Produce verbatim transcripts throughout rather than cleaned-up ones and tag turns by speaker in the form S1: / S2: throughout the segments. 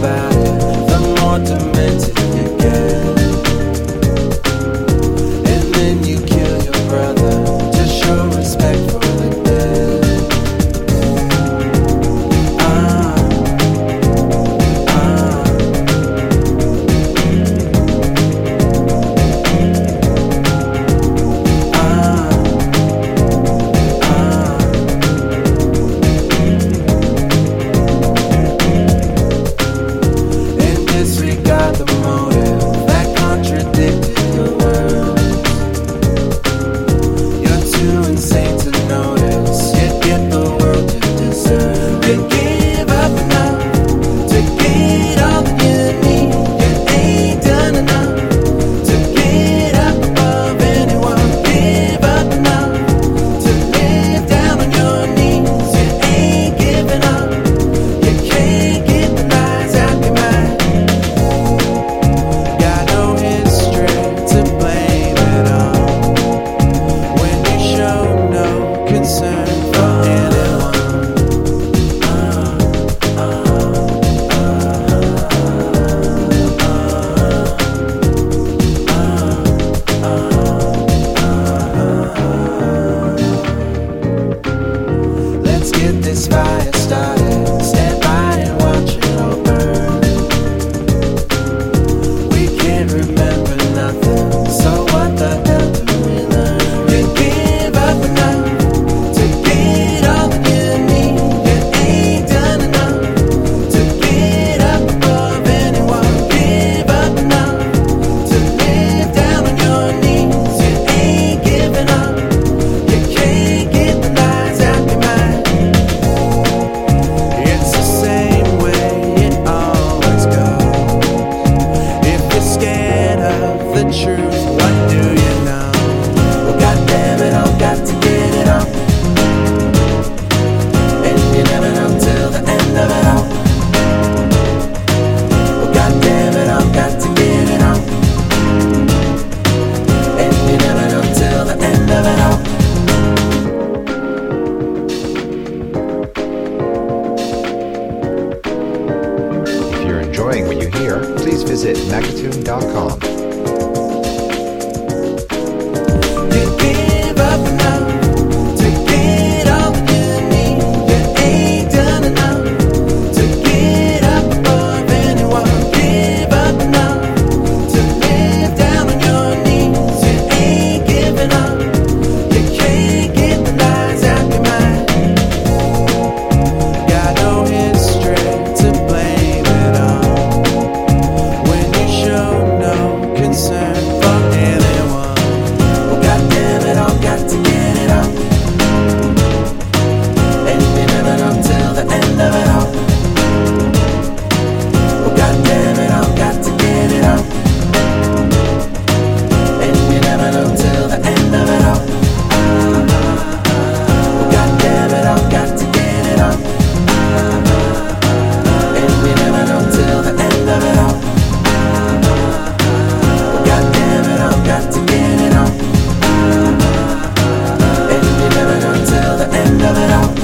S1: about it, the more demented you get. And then you kill your brother to show respect for the dead. Ah, ah, disregard the motive that contradicted your words. You're too insane to notice, yet get the world you deserve. You give up enough to get all that you need. You ain't done enough to get up above anyone. Give up enough to live down on your knees. You ain't giving up. You can't get the lies out your mind. Concern for anyone. Uh, uh, uh, uh, uh, Let's get this fire started. Stand by and watch it all burn. We can't remember nothing, so what the hell do we learn? You give up enough to get all that you need. You ain't done enough to get up above anyone. Give up enough to live down on your knees. You ain't giving up. You can't get the lies out your mind. It's the same way it always goes. If you're scared of the truth, what do you know? Well, goddamn it, I've got to get it on. And you never know till the end of it all. Well, goddamn it, I've got to get it on. And you never know till the end of it all.
S2: If you're enjoying what you hear, please visit magnatune dot com.
S1: You give up enough to get all that you need. You ain't done enough to get up above anyone. Give up enough to live down on your knees. You ain't giving up. You can't get the lies out your mind. Got no history to blame it on when you show no concern for anyone. Well, goddamn it, I've got to get it on. And you never know till the end of it all. Well, goddamn it, I've got to get it on. And you never know till the end of it all. Well, goddamn it, I've got to get it on. And you never know till the end of it all. Well, goddamn it, I've got to get it on. And you never know till the end of it all.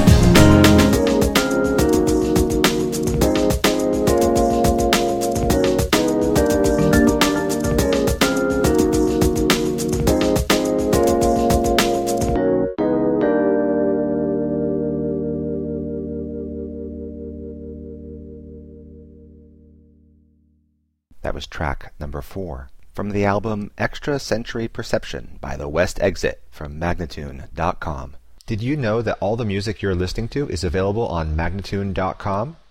S2: That was track number four from the album Extra Sensory Perception by The West Exit from magnatune dot com. Did you know that all the music you're listening to is available on magnatune dot com?